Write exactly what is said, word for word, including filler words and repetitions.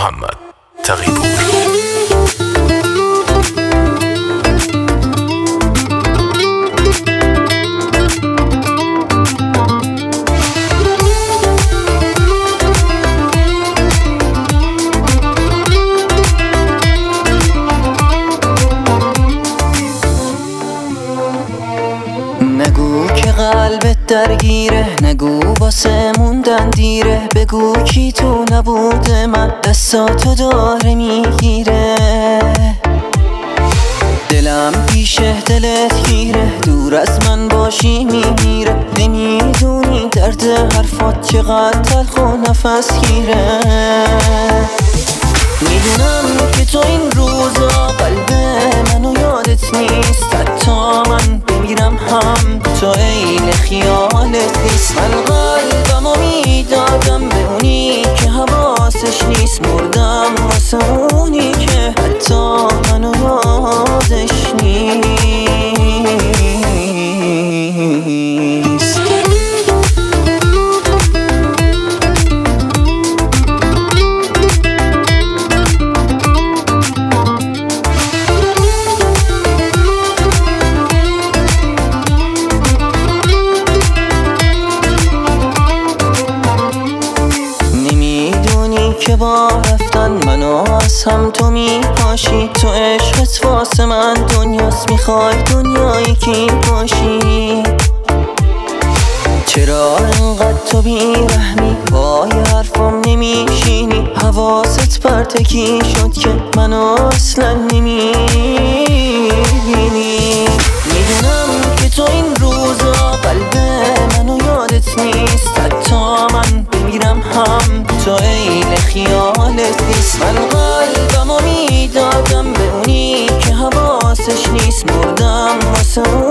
محمد تقی‌پور. نگو که قلبت درگیره، نگو واسه موندن دیره، بگو کی تو نبود من دستاتو داره میگیره. دلم پیشه دلت گیره، دور از من باشی میمیره، نمیدونی درد حرفات چقدر تلخ و نفس گیره. میدونم که تو این روزا قلب منو یادت نیست، حتی من بمیرم هم تو عین خیالت نیست. من قلبمو میدادم به اونی که حواسش نیست، مردم واسه اونی که حتی منو یادش نیست. که با رفتن منو از هم تو میپاشی، تو عشقت واسه من دنیاست، میخوای دنیایی کی باشی. چرا انقدر تو بیرحمی، با یه حرفم نمیشینی، حواست پرتکی شد که منو اصلا نمیبینی. میدونم که تو این روزا قلب منو یادت نیست، حتی من بمیرم هم تو عین خیالت نیست. من قلبمو میدادم به اونی که حواسش نیست، مردم واسه